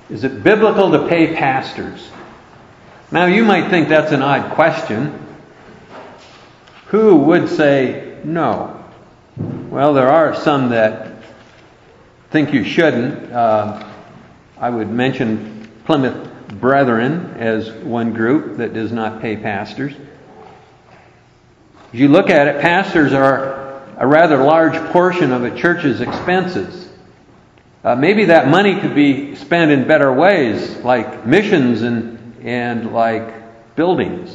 Is it biblical to pay pastors? Now you might think that's an odd question. Who would say no? Well, there are some that think you shouldn't. I would mention Plymouth Brethren as one group that does not pay pastors. If you look at it, pastors are a rather large portion of a church's expenses. Maybe that money could be spent in better ways, like missions and like buildings.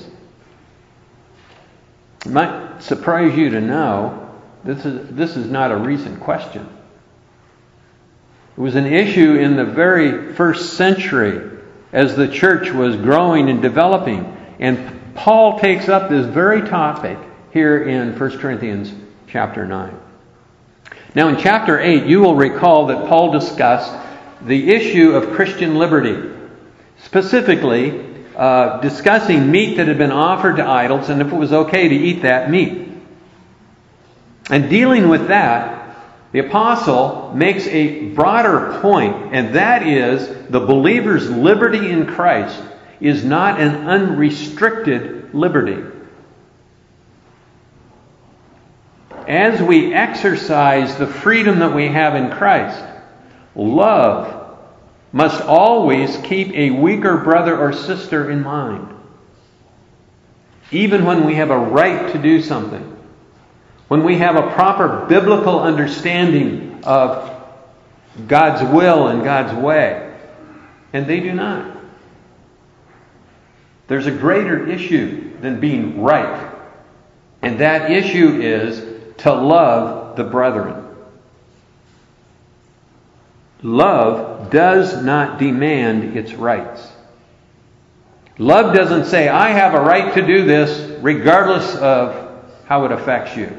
It might surprise you to know this is not a recent question. It was an issue in the very first century as the church was growing and developing. And Paul takes up this very topic here in 1 Corinthians chapter 9. Now in chapter 8, you will recall that Paul discussed the issue of Christian liberty. Specifically, discussing meat that had been offered to idols and if it was okay to eat that meat. And dealing with that, the apostle makes a broader point, and that is the believer's liberty in Christ is not an unrestricted liberty. As we exercise the freedom that we have in Christ, love must always keep a weaker brother or sister in mind. Even when we have a right to do something. When we have a proper biblical understanding of God's will and God's way. And they do not. There's a greater issue than being right. And that issue is to love the brethren. Love does not demand its rights. Love doesn't say, I have a right to do this regardless of how it affects you.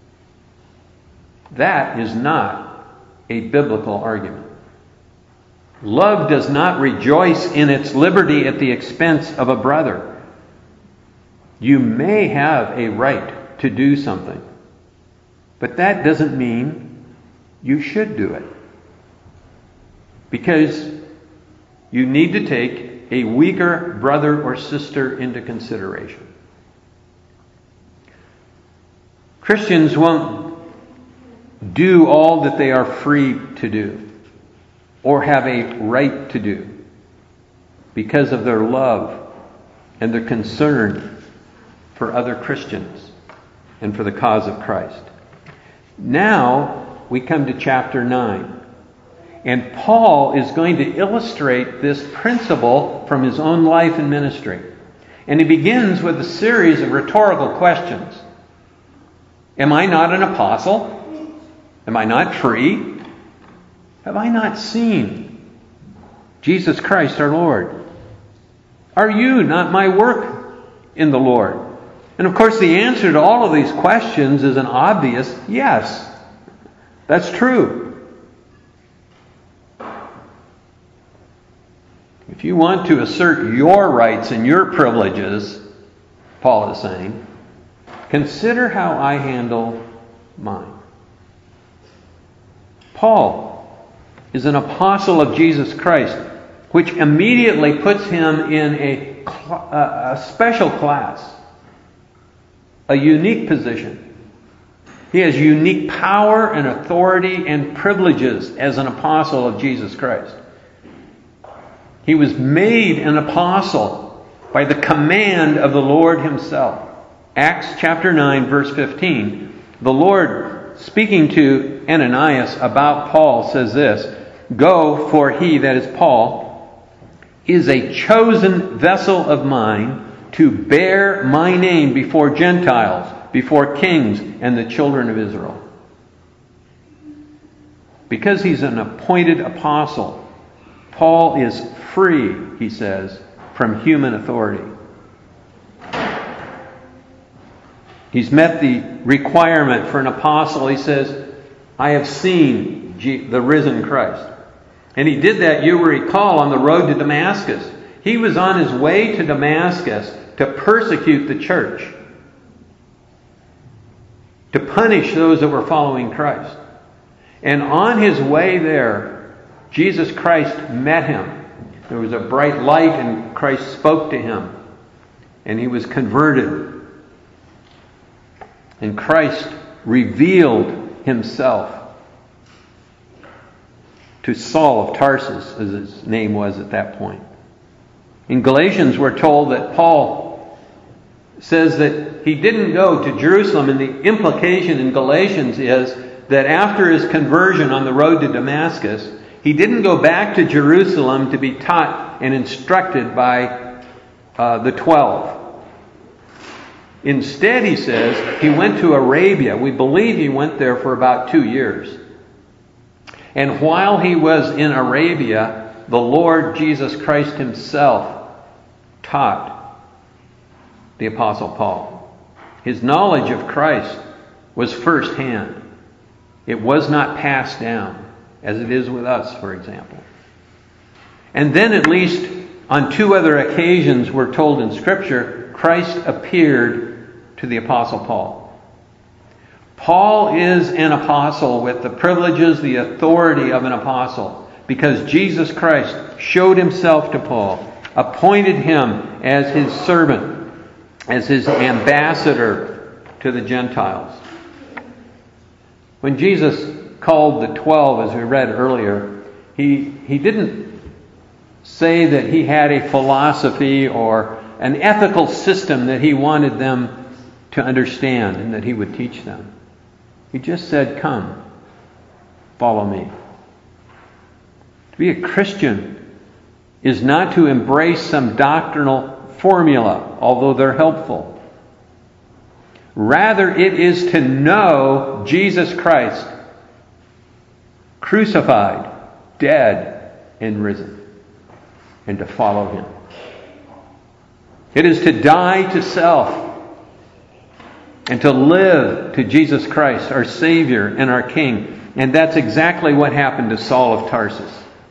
That is not a biblical argument. Love does not rejoice in its liberty at the expense of a brother. You may have a right to do something, but that doesn't mean you should do it. Because you need to take a weaker brother or sister into consideration. Christians won't do all that they are free to do or have a right to do because of their love and their concern for other Christians and for the cause of Christ. Now we come to chapter 9. And Paul is going to illustrate this principle from his own life and ministry. And he begins with a series of rhetorical questions. Am I not an apostle? Am I not free? Have I not seen Jesus Christ our Lord? Are you not my work in the Lord? And of course the answer to all of these questions is an obvious yes. That's true. If you want to assert your rights and your privileges, Paul is saying, consider how I handle mine. Paul is an apostle of Jesus Christ, which immediately puts him in a special class, a unique position. He has unique power and authority and privileges as an apostle of Jesus Christ. He was made an apostle by the command of the Lord himself. Acts chapter 9, verse 15. The Lord, speaking to Ananias about Paul, says this, Go, for he, that is Paul, is a chosen vessel of mine to bear my name before Gentiles, before kings, and the children of Israel. Because he's an appointed apostle, Paul is free, he says, from human authority. He's met the requirement for an apostle. He says, I have seen the risen Christ. And he did that, you will recall, on the road to Damascus. He was on his way to Damascus to persecute the church, to punish those that were following Christ. And on his way there, Jesus Christ met him There was a bright light and Christ spoke to him and he was converted. And Christ revealed himself to Saul of Tarsus, as his name was at that point. In Galatians, we're told that Paul says that he didn't go to Jerusalem, and the implication in Galatians is that after his conversion on the road to Damascus, he didn't go back to Jerusalem to be taught and instructed by the 12. Instead, he says, he went to Arabia. We believe he went there for about 2 years. And while he was in Arabia, the Lord Jesus Christ himself taught the Apostle Paul. His knowledge of Christ was firsthand. It was not passed down, as it is with us, for example. And then, at least on 2 other occasions, we're told in Scripture, Christ appeared to the Apostle Paul. Paul is an apostle with the privileges, the authority of an apostle, because Jesus Christ showed himself to Paul, appointed him as his servant, as his ambassador to the Gentiles. When Jesus called the 12, as we read earlier, he didn't say that he had a philosophy or an ethical system that he wanted them to understand and that he would teach them. He just said, "Come, follow me." To be a Christian is not to embrace some doctrinal formula, although they're helpful. Rather, it is to know Jesus Christ, crucified, dead, and risen, and to follow him. It is to die to self and to live to Jesus Christ, our Savior and our King. And that's exactly what happened to Saul of Tarsus.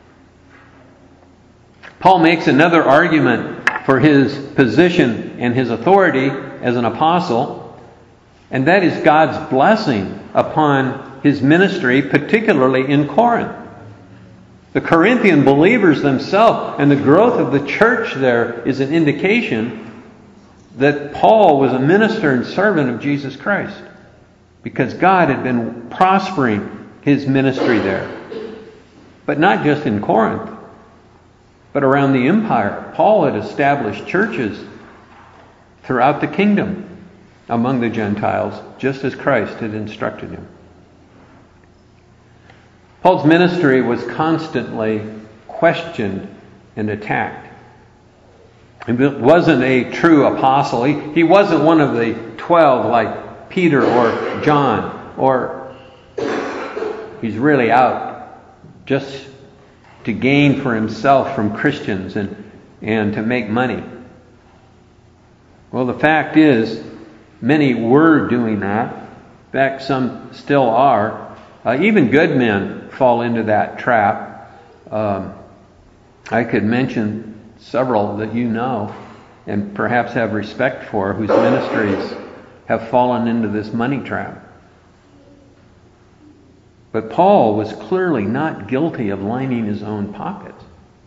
Paul makes another argument for his position and his authority as an apostle, and that is God's blessing upon his ministry, particularly in Corinth. The Corinthian believers themselves and the growth of the church there is an indication that Paul was a minister and servant of Jesus Christ, because God had been prospering his ministry there. But not just in Corinth, but around the empire. Paul had established churches throughout the kingdom among the Gentiles, just as Christ had instructed him. Paul's ministry was constantly questioned and attacked. He wasn't a true apostle. He wasn't one of the 12 like Peter or John, or he's really out just to gain for himself from Christians and to make money. Well, the fact is, many were doing that. In fact, some still are. Even good men fall into that trap. I could mention several that you know and perhaps have respect for, whose ministries have fallen into this money trap. But Paul was clearly not guilty of lining his own pockets.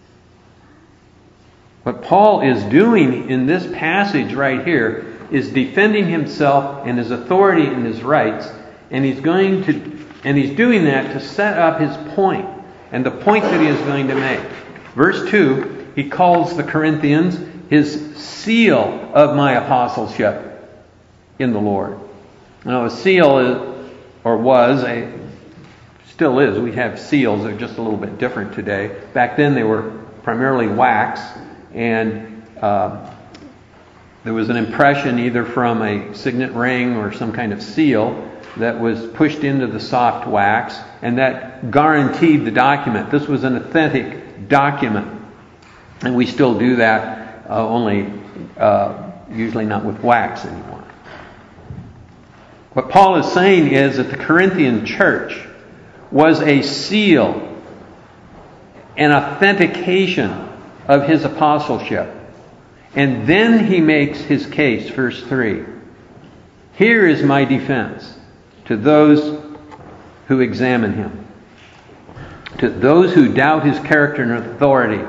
What Paul is doing in this passage right here is defending himself and his authority and his rights, and he's doing that to set up his point, and the point that he is going to make. Verse 2, he calls the Corinthians his seal of my apostleship in the Lord. Now, a seal is, or was, still is. We have seals. They're just a little bit different today. Back then, they were primarily wax, and there was an impression either from a signet ring or some kind of seal that was pushed into the soft wax, and that guaranteed the document. This was an authentic document. And we still do that, only usually not with wax anymore. What Paul is saying is that the Corinthian church was a seal, an authentication of his apostleship. And then he makes his case, verse 3. Here is my defense to those who examine him, to those who doubt his character and authority,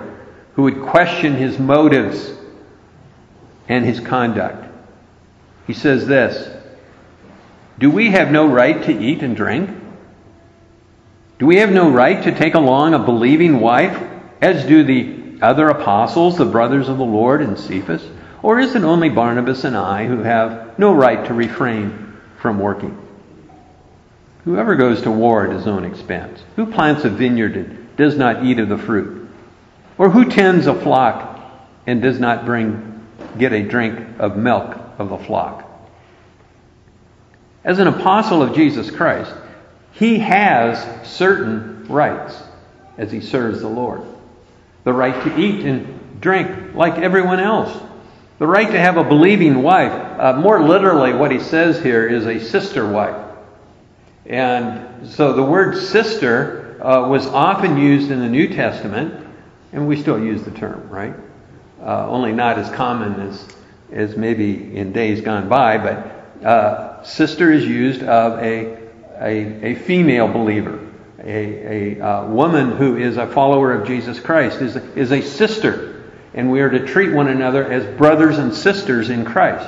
who would question his motives and his conduct. He says this, "Do we have no right to eat and drink? Do we have no right to take along a believing wife, as do the other apostles, the brothers of the Lord, and Cephas? Or is it only Barnabas and I who have no right to refrain from working? Whoever goes to war at his own expense, who plants a vineyard and does not eat of the fruit, or who tends a flock and does not get a drink of milk of the flock?" As an apostle of Jesus Christ, he has certain rights as he serves the Lord. The right to eat and drink like everyone else. The right to have a believing wife. More literally, what he says here is a sister wife. And so the word sister was often used in the New Testament, and we still use the term, right? Only not as common as maybe in days gone by, but sister is used of a female believer. A woman who is a follower of Jesus Christ is a sister. And we are to treat one another as brothers and sisters in Christ.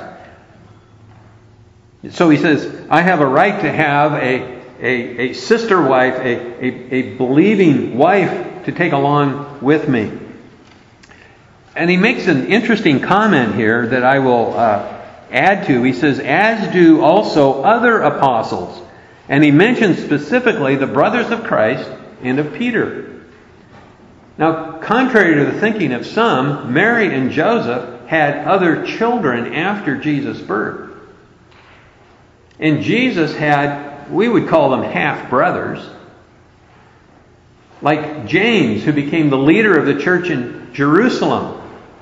So he says, I have a right to have a sister wife, a believing wife to take along with me. And he makes an interesting comment here that I will add to. He says, as do also other apostles. And he mentions specifically the brothers of Christ and of Peter. Now, contrary to the thinking of some, Mary and Joseph had other children after Jesus' birth. And Jesus had, we would call them half-brothers, like James, who became the leader of the church in Jerusalem.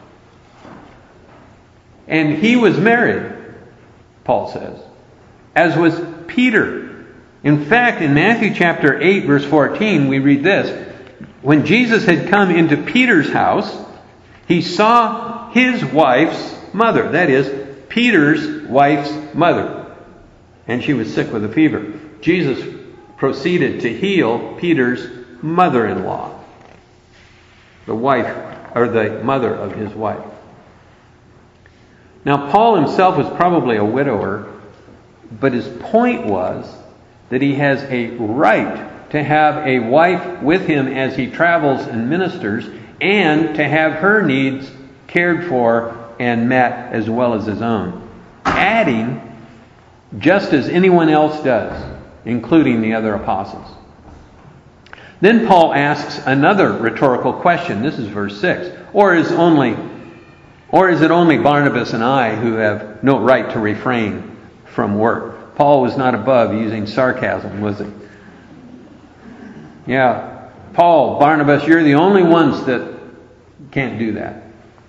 And he was married, Paul says, as was Peter. In fact, in Matthew chapter 8, verse 14, we read this. When Jesus had come into Peter's house, he saw his wife's mother. That is, Peter's wife's mother. And she was sick with a fever. Jesus proceeded to heal Peter's mother-in-law. The wife, or the mother of his wife. Now, Paul himself was probably a widower, but his point was that he has a right to have a wife with him as he travels and ministers, and to have her needs cared for and met as well as his own. Adding, just as anyone else does, including the other apostles. Then Paul asks another rhetorical question. This is verse 6. Or is it only Barnabas and I who have no right to refrain from work? Paul was not above using sarcasm, was he? Yeah, Paul, Barnabas, you're the only ones that can't do that.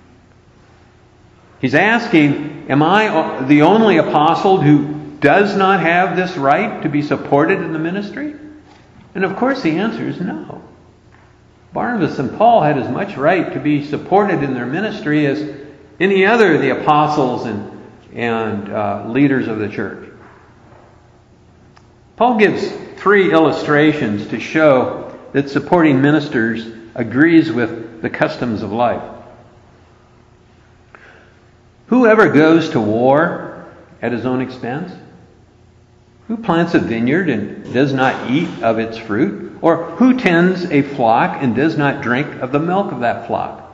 He's asking, am I the only apostle who does not have this right to be supported in the ministry? And of course the answer is no. Barnabas and Paul had as much right to be supported in their ministry as any other of the apostles and leaders of the church. Paul gives 3 illustrations to show that supporting ministers agrees with the customs of life. Whoever goes to war at his own expense? Who plants a vineyard and does not eat of its fruit? Or who tends a flock and does not drink of the milk of that flock?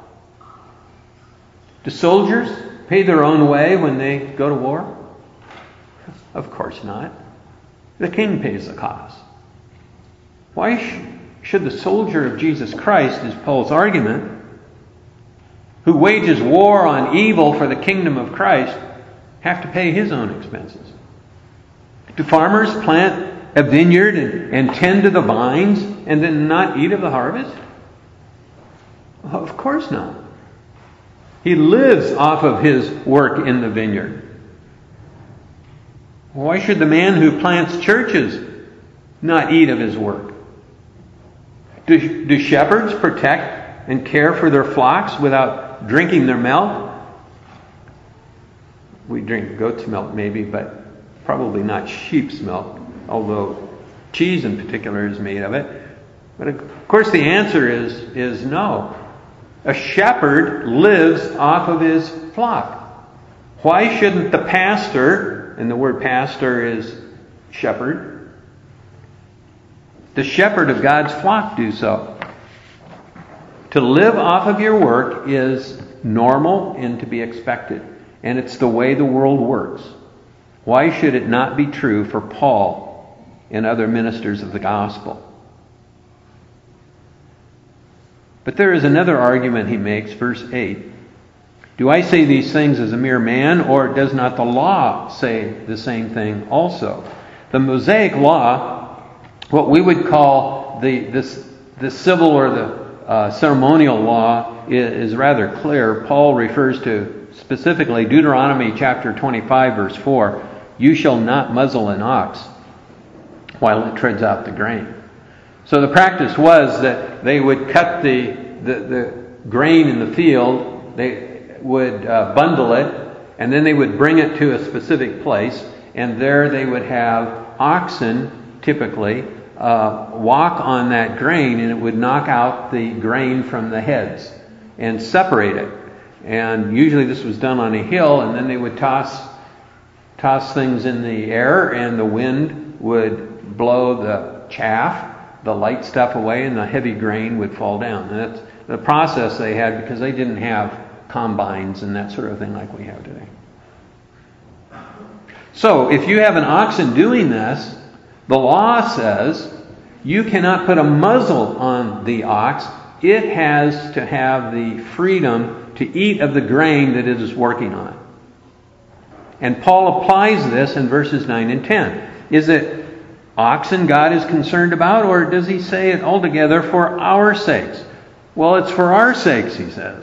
Do soldiers pay their own way when they go to war? Of course not. The king pays the cost. Why should the soldier of Jesus Christ, is Paul's argument, who wages war on evil for the kingdom of Christ, have to pay his own expenses? Do farmers plant a vineyard and tend to the vines and then not eat of the harvest? Of course not. He lives off of his work in the vineyard. Why should the man who plants churches not eat of his work? Do shepherds protect and care for their flocks without drinking their milk? We drink goat's milk maybe, but probably not sheep's milk, although cheese in particular is made of it. But of course the answer is no. A shepherd lives off of his flock. Why shouldn't the pastor, and the word pastor is shepherd, the shepherd of God's flock do so? To live off of your work is normal and to be expected. And it's the way the world works. Why should it not be true for Paul and other ministers of the gospel? But there is another argument he makes, verse 8. Do I say these things as a mere man, or does not the law say the same thing also? The Mosaic law, what we would call the civil or the ceremonial law, is rather clear. Paul refers to specifically Deuteronomy chapter 25, verse 4. You shall not muzzle an ox while it treads out the grain. So the practice was that they would cut the grain in the field, they would bundle it, and then they would bring it to a specific place, and there they would have oxen, typically, walk on that grain, and it would knock out the grain from the heads and separate it. And usually this was done on a hill, and then they would toss things in the air, and the wind would blow the chaff, the light stuff away, and the heavy grain would fall down. And that's the process they had because they didn't have combines and that sort of thing like we have today. So if you have an oxen doing this, the law says you cannot put a muzzle on the ox. It has to have the freedom to eat of the grain that it is working on. And Paul applies this in verses 9 and 10. Is it oxen God is concerned about, or does he say it altogether for our sakes? Well, it's for our sakes, he says.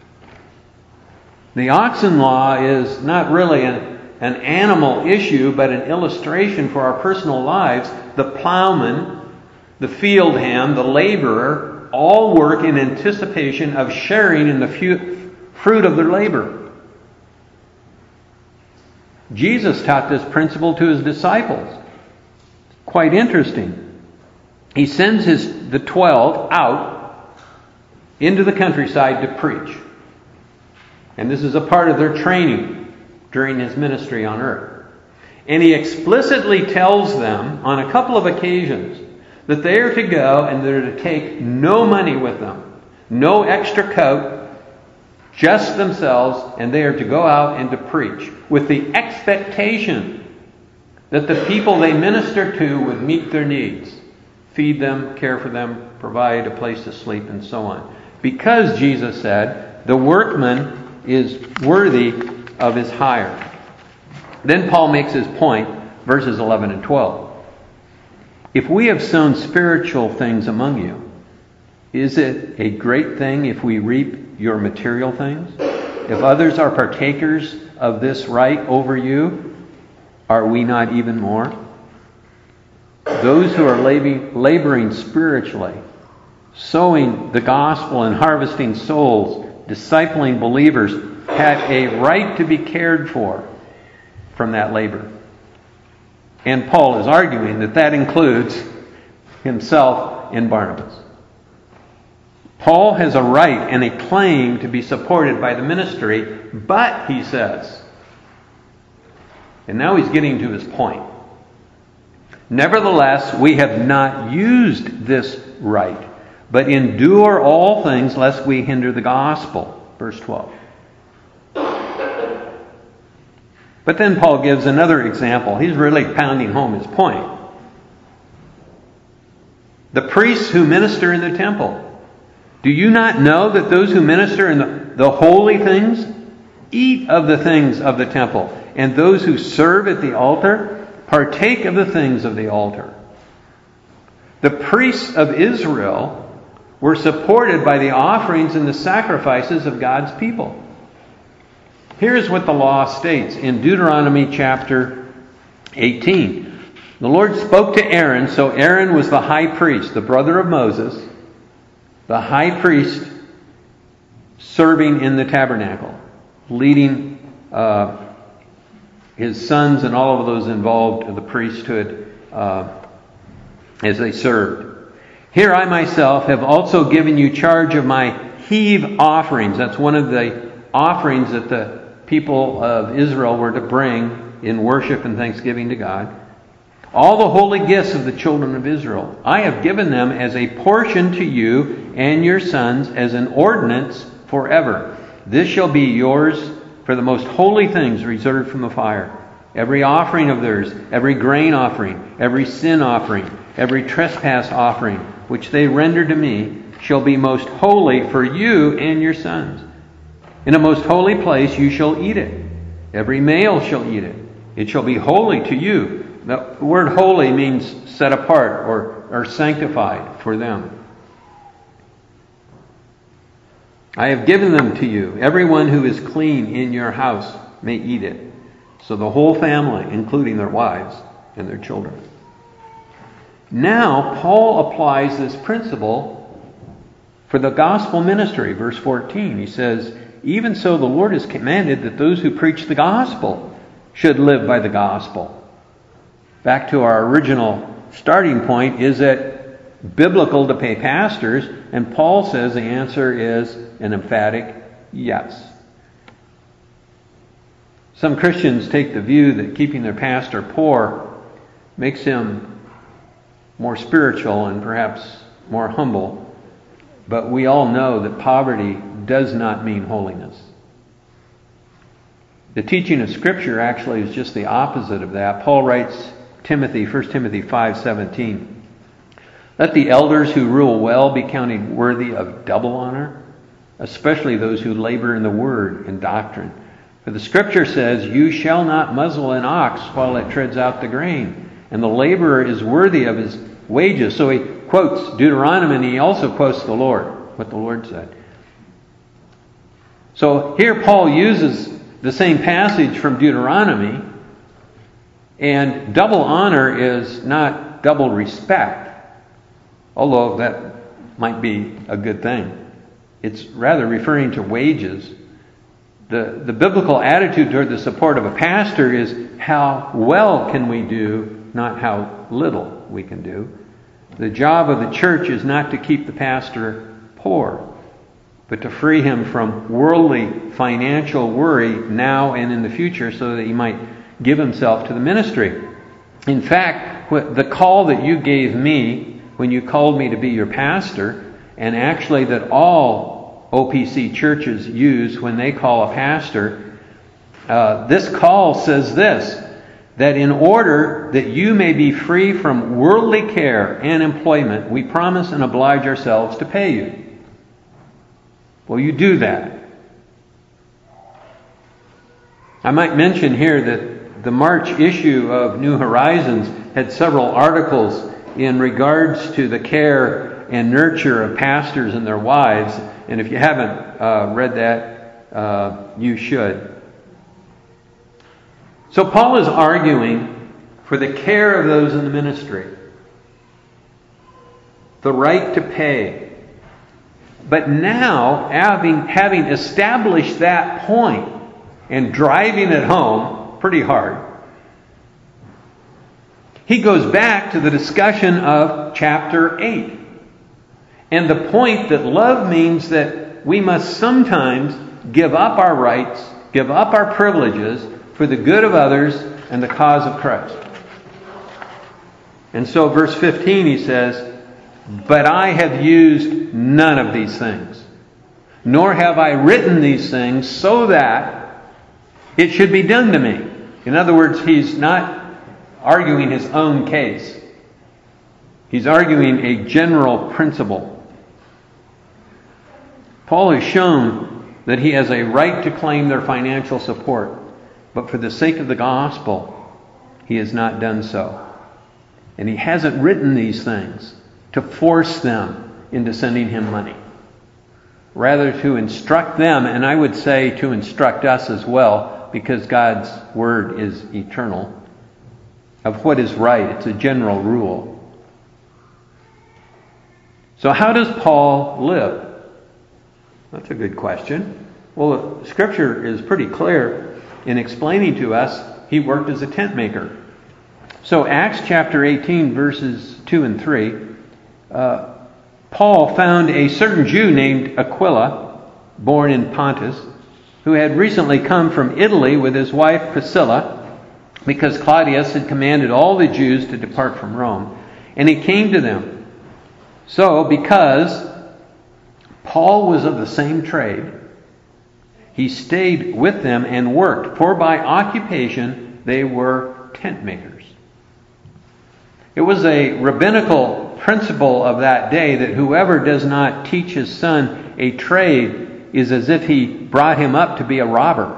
The oxen law is not really an animal issue, but an illustration for our personal lives. The plowman, the field hand, the laborer, all work in anticipation of sharing in the fruit of their labor. Jesus taught this principle to his disciples. Quite interesting. He sends the 12 out into the countryside to preach. And this is a part of their training during his ministry on earth. And he explicitly tells them on a couple of occasions that they are to go and they're to take no money with them, no extra coat, just themselves, and they are to go out and to preach with the expectation that the people they minister to would meet their needs, feed them, care for them, provide a place to sleep, and so on. Because Jesus said, the workman is worthy of his hire. Then Paul makes his point, verses 11 and 12. If we have sown spiritual things among you, is it a great thing if we reap your material things? If others are partakers of this right over you, are we not even more? Those who are laboring spiritually, sowing the gospel and harvesting souls, discipling believers, had a right to be cared for from that labor. And Paul is arguing that includes himself and Barnabas. Paul has a right and a claim to be supported by the ministry, but, he says, and now he's getting to his point, nevertheless, we have not used this right, but endure all things lest we hinder the gospel. Verse 12. But then Paul gives another example. He's really pounding home his point. The priests who minister in the temple. Do you not know that those who minister in the holy things eat of the things of the temple, and those who serve at the altar partake of the things of the altar? The priests of Israel were supported by the offerings and the sacrifices of God's people. Here's what the law states in Deuteronomy chapter 18. The Lord spoke to Aaron, so Aaron was the high priest, the brother of Moses, the high priest serving in the tabernacle, leading his sons and all of those involved in the priesthood as they served. Here I myself have also given you charge of my heave offerings. That's one of the offerings that the people of Israel were to bring in worship and thanksgiving to God. All the holy gifts of the children of Israel, I have given them as a portion to you and your sons as an ordinance forever. This shall be yours for the most holy things reserved from the fire. Every offering of theirs, every grain offering, every sin offering, every trespass offering, which they render to me, shall be most holy for you and your sons. In a most holy place you shall eat it. Every male shall eat it. It shall be holy to you. The word holy means set apart or sanctified for them. I have given them to you. Everyone who is clean in your house may eat it. So the whole family, including their wives and their children. Now, Paul applies this principle for the gospel ministry. Verse 14, he says, even so the Lord has commanded that those who preach the gospel should live by the gospel. Back to our original starting point, is it biblical to pay pastors? And Paul says the answer is an emphatic yes. Some Christians take the view that keeping their pastor poor makes him more spiritual and perhaps more humble. But we all know that poverty does not mean holiness. The teaching of Scripture actually is just the opposite of that. Paul writes 1 Timothy 5:17, let the elders who rule well be counted worthy of double honor, especially those who labor in the word and doctrine. For the Scripture says, you shall not muzzle an ox while it treads out the grain, and the laborer is worthy of his wages. So he quotes Deuteronomy, and he also quotes the Lord, what the Lord said. So here Paul uses the same passage from Deuteronomy, and double honor is not double respect, although that might be a good thing. It's rather referring to wages. The biblical attitude toward the support of a pastor is how well can we do, not how little we can do. The job of the church is not to keep the pastor poor, but to free him from worldly financial worry now and in the future so that he might give himself to the ministry. In fact, the call that you gave me when you called me to be your pastor, and actually that all OPC churches use when they call a pastor, this call says this, that in order that you may be free from worldly care and employment, we promise and oblige ourselves to pay you. Well, you do that. I might mention here that the March issue of New Horizons had several articles in regards to the care and nurture of pastors and their wives. And if you haven't read that, you should. So Paul is arguing for the care of those in the ministry, the right to pay. But now, having established that point and driving it home pretty hard, he goes back to the discussion of chapter 8. And the point that love means that we must sometimes give up our rights, give up our privileges for the good of others and the cause of Christ. And so verse 15 he says, but I have used none of these things, nor have I written these things so that it should be done to me. In other words, he's not arguing his own case. He's arguing a general principle. Paul has shown that he has a right to claim their financial support, but for the sake of the gospel, he has not done so. And he hasn't written these things to force them into sending him money. Rather to instruct them, and I would say to instruct us as well, because God's word is eternal, of what is right. It's a general rule. So how does Paul live? That's a good question. Well, Scripture is pretty clear in explaining to us he worked as a tent maker. So Acts chapter 18 verses 2 and 3, Paul found a certain Jew named Aquila, born in Pontus, who had recently come from Italy with his wife Priscilla, because Claudius had commanded all the Jews to depart from Rome. And he came to them. So, because Paul was of the same trade, he stayed with them and worked, for by occupation they were tent makers. It was a rabbinical principle of that day that whoever does not teach his son a trade is as if he brought him up to be a robber.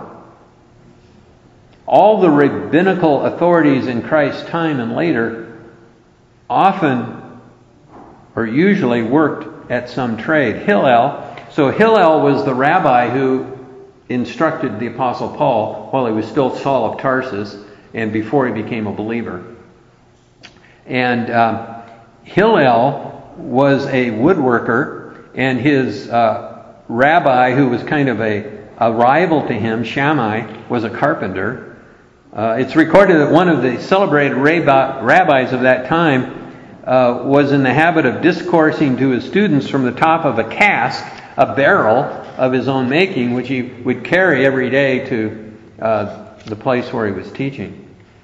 All the rabbinical authorities in Christ's time and later often or usually worked at some trade. Hillel was the rabbi who instructed the Apostle Paul while he was still Saul of Tarsus and before he became a believer. And Hillel was a woodworker, and his rabbi, who was kind of a rival to him, Shammai, was a carpenter. It's recorded that one of the celebrated rabbis of that time was in the habit of discoursing to his students from the top of a cask, a barrel of his own making, which he would carry every day to the place where he was teaching.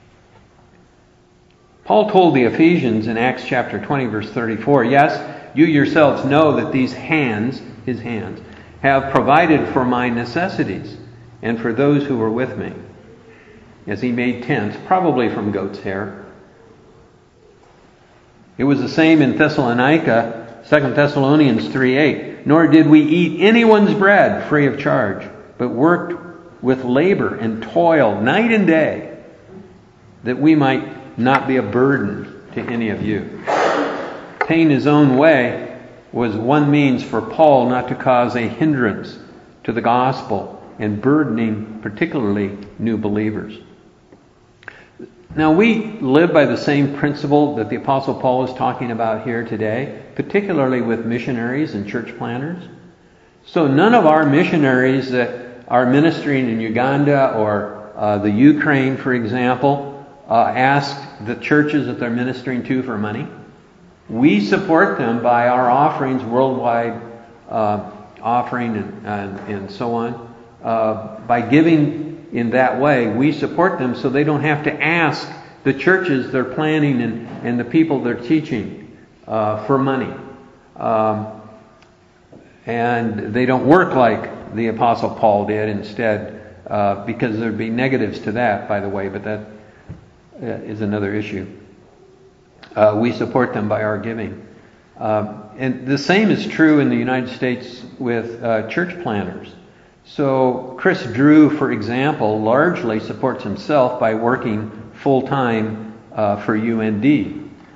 Paul told the Ephesians in Acts chapter 20, verse 34, "Yes, you yourselves know that these hands, his hands, have provided for my necessities and for those who were with me," as he made tents, probably from goat's hair. It was the same in Thessalonica, 2 Thessalonians 3:8. "Nor did we eat anyone's bread free of charge, but worked with labor and toil night and day, that we might not be a burden to any of you." Paying his own way was one means for Paul not to cause a hindrance to the gospel and burdening particularly new believers. Now, we live by the same principle that the Apostle Paul is talking about here today, particularly with missionaries and church planters. So none of our missionaries that are ministering in Uganda or the Ukraine, for example, ask the churches that they're ministering to for money. We support them by our offerings, worldwide offering and so on. By giving in that way, we support them so they don't have to ask the churches they're planning and the people they're teaching for money. And they don't work like the Apostle Paul did instead, because there'd be negatives to that, by the way, but that is another issue. We support them by our giving. And the same is true in the United States with church planters. So Chris Drew, for example, largely supports himself by working full-time for UND.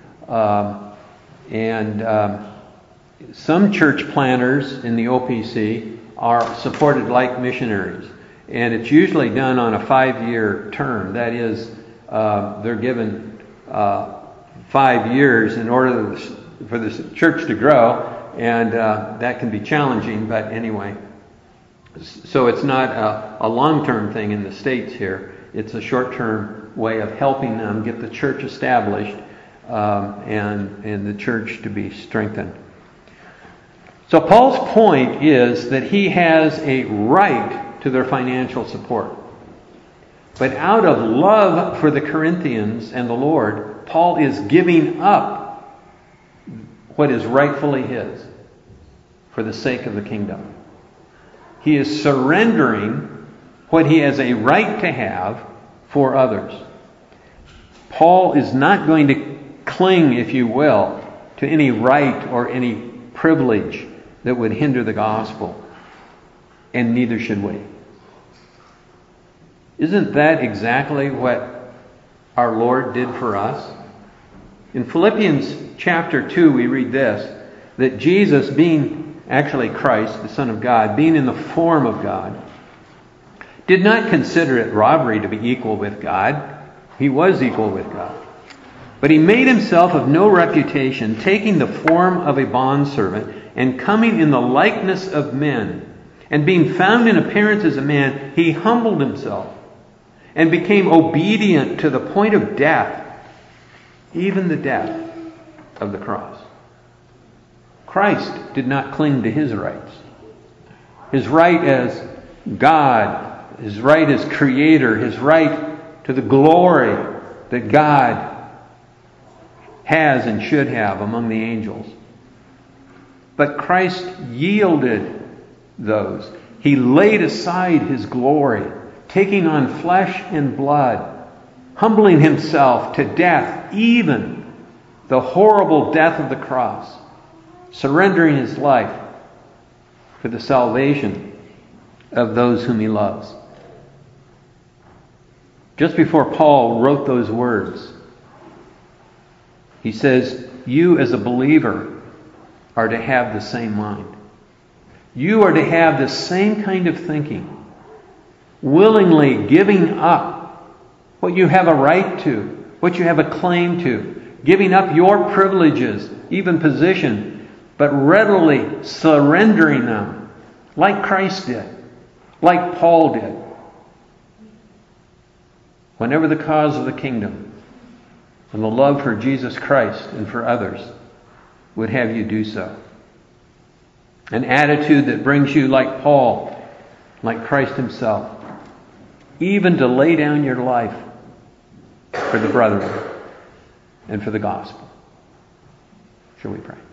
Some church planters in the OPC are supported like missionaries. And it's usually done on a 5-year term. That is, they're given 5 years in order for the church to grow, and that can be challenging, but anyway. So it's not a long-term thing in the States here. It's a short-term way of helping them get the church established and the church to be strengthened. So Paul's point is that he has a right to their financial support. But out of love for the Corinthians and the Lord, Paul is giving up what is rightfully his for the sake of the kingdom. He is surrendering what he has a right to have for others. Paul is not going to cling, if you will, to any right or any privilege that would hinder the gospel. And neither should we. Isn't that exactly what our Lord did for us? In Philippians chapter 2, we read this, that Jesus, being actually Christ, the Son of God, being in the form of God, did not consider it robbery to be equal with God. He was equal with God. But he made himself of no reputation, taking the form of a bondservant, and coming in the likeness of men, and being found in appearance as a man, he humbled himself, and became obedient to the point of death, even the death of the cross. Christ did not cling to his rights. His right as God, his right as Creator, his right to the glory that God has and should have among the angels. But Christ yielded those. He laid aside his glory, taking on flesh and blood, humbling himself to death, even the horrible death of the cross, surrendering his life for the salvation of those whom he loves. Just before Paul wrote those words, he says, you as a believer are to have the same mind. You are to have the same kind of thinking, willingly giving up what you have a right to, what you have a claim to, giving up your privileges, even position, but readily surrendering them, like Christ did, like Paul did. Whenever the cause of the kingdom and the love for Jesus Christ and for others would have you do so. An attitude that brings you, like Paul, like Christ himself, even to lay down your life for the brethren and for the gospel. Shall we pray?